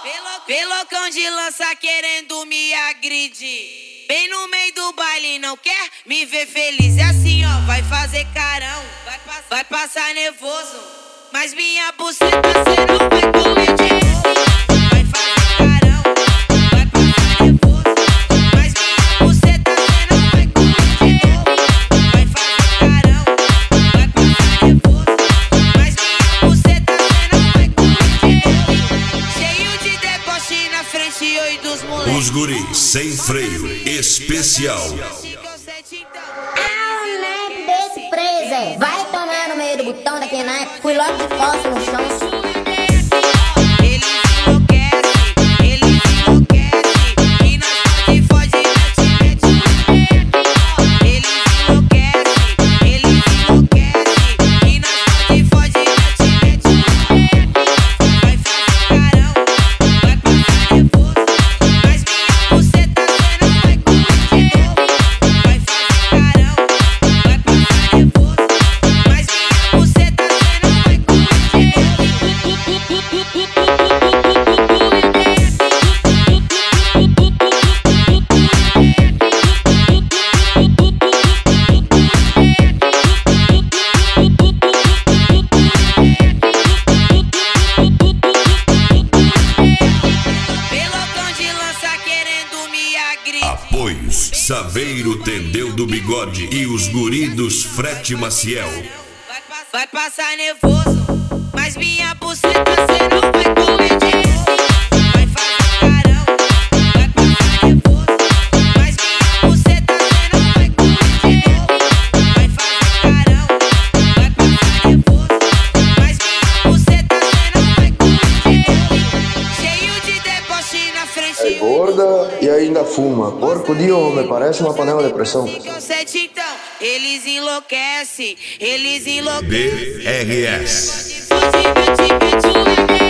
Pelocão de lança querendo me agredir. Bem no meio do baile, não quer me ver feliz. É assim, ó, vai fazer carão, vai passar nervoso. Mas minha buceta cê não vai colidir. Vai fazer carão, vai passar nervoso. Mas minha buceta cê não vai colidir. Vai fazer carão, vai passar nervoso. Mas minha buceta cê não vai colidir. Cheio de deboche na frente, oi dos moleques. Os guris sem freio, especial. Vai tomar no meio do botão da Kenai. Fui logo de costas no chão. Eles enlouquecem, e nós pode fode, mete. Eles enlouquecem, e nós pode fode, mete. Vai fazer carão, vai passar nervoso. Mas minha buceta cê não vai curtir. Vai fazer carão, vai passar nervoso. Mas minha buceta cê não vai curtir. Pelocão de lança querendo me agredir. Apoios Saveiro Tendeu do Bigode e os guri dos Frete Maciel. Vai passar nervoso, mas minha buceta cê não vai colidir. Vai fazer carão, vai passar nervoso, mas minha buceta cê não vai colidir. Vai fazer carão, vai passar nervoso, mas minha buceta cê não vai colidir. Cheio de deboche na frente. É gorda e ainda fuma. Corpo de homem, parece uma panela de pressão. Então, eles enlouquecem, BRS. Fode, mete.